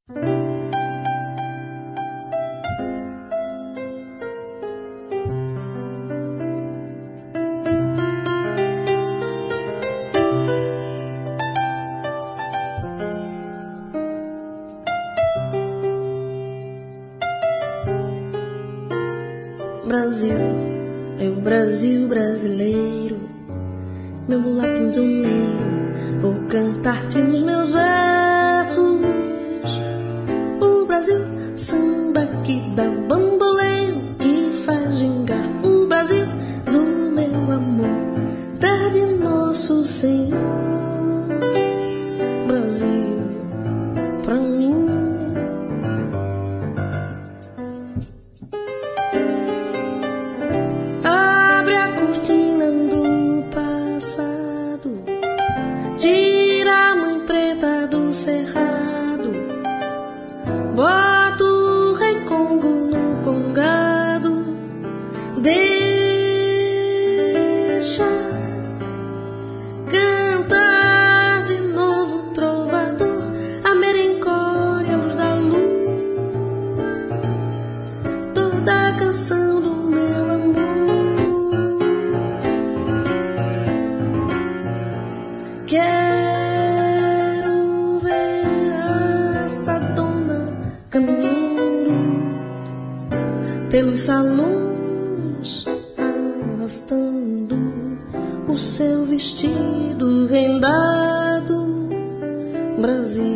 Brasil, meu Brasil brasileiro, meu mulatinzoneiro, vou cantar-te nos meus versos. O Brasil, samba que dá bamboleio, que faz gingar. O Brasil do meu amor, terra de nosso Senhor. Brasil, pra mim. Tira a mãe preta do cerrado, bota o rei Congo no congado, deixa cantar de novo o trovador, a merencória, a luz da lua, toda a canção do meu amor. Quero ver essa dona caminhando pelos salões, arrastando o seu vestido rendado. Brasil,